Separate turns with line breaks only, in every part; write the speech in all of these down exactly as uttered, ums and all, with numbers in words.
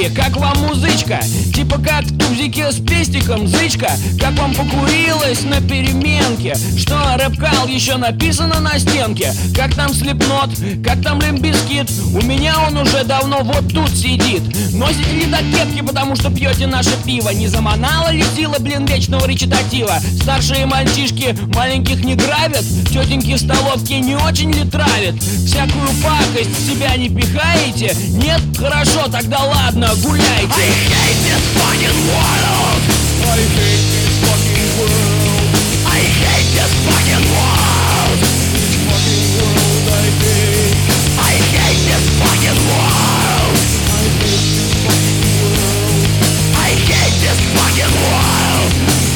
Мальчики, как вам музычка? Типа как в тузике с пестиком зычка. Как вам покурилось на переменке? Что, рэп-кал еще написано на стенке? Как там Слипнот? Как там Лимп Бизкит? У меня он уже давно вот тут сидит. Носите ли так кепки, потому что пьете наше пиво? Не заманала ли сила, блин, вечного речитатива? Старшие мальчишки маленьких не грабят? Тетеньки в столовке не очень ли травят? Всякую пакость в себя не пихаете? Нет? Хорошо, тогда ладно, гуляйте.
I hate this fucking world.
I hate this fucking world.
I hate this fucking world.
This fucking world I hate.
I hate this fucking world.
I hate this fucking world.
I hate this fucking world.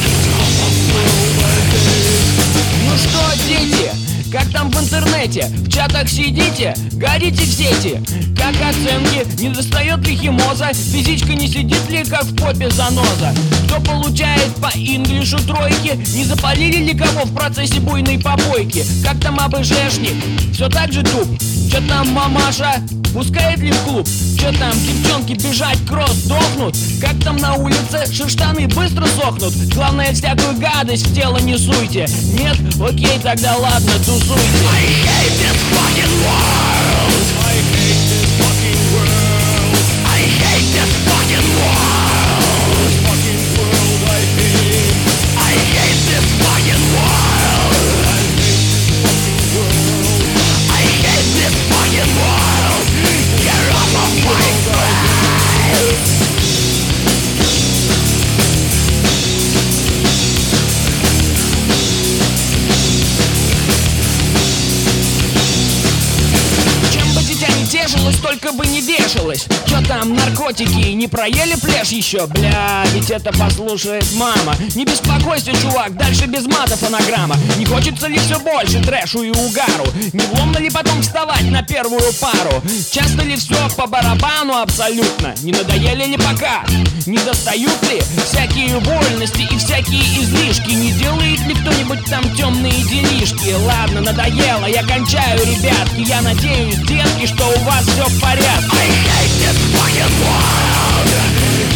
Ну что, дети, как там в интернете? В чатах сидите, горите в сети. Как оценки? Не достает ли химоза? Физичка не сидит ли, как в попе заноза? Кто получает по инглишу тройки? Не запалили ли кого в процессе буйной попойки? Как там АБЖшник? Все так же туп? Че там мамаша? Пускает ли в клуб? Че там девчонки бежать кросс дохнут? Как там на улице? Шерштаны быстро сохнут? Главное, всякую гадость в тело не суйте. Нет? Окей, тогда ладно, тусуйте.
I hate this fucking world.
I hate this fucking world.
I hate this fucking world.
This fucking world I hate.
I hate this fucking world.
I hate this fucking world.
I hate this fucking world. Get off of my face.
Чем бы дитя не тешилось, только бы не вешалось. Чё там, наркотики, не проели плешь еще? Бля, ведь это послушает мама. Не беспокойся, чувак, дальше без мата фонограмма. Не хочется ли все больше трэшу и угару? Не вломно ли потом вставать на первую пару? Часто ли все по барабану абсолютно? Не надоели ли пока? Не достают ли всякие вольности и всякие излишки? Не делает ли кто-нибудь там темные делишки? Ладно, надоело, я кончаю, ребятки. Я надеюсь, детки, что у вас все в порядке.
I hate this fucking world.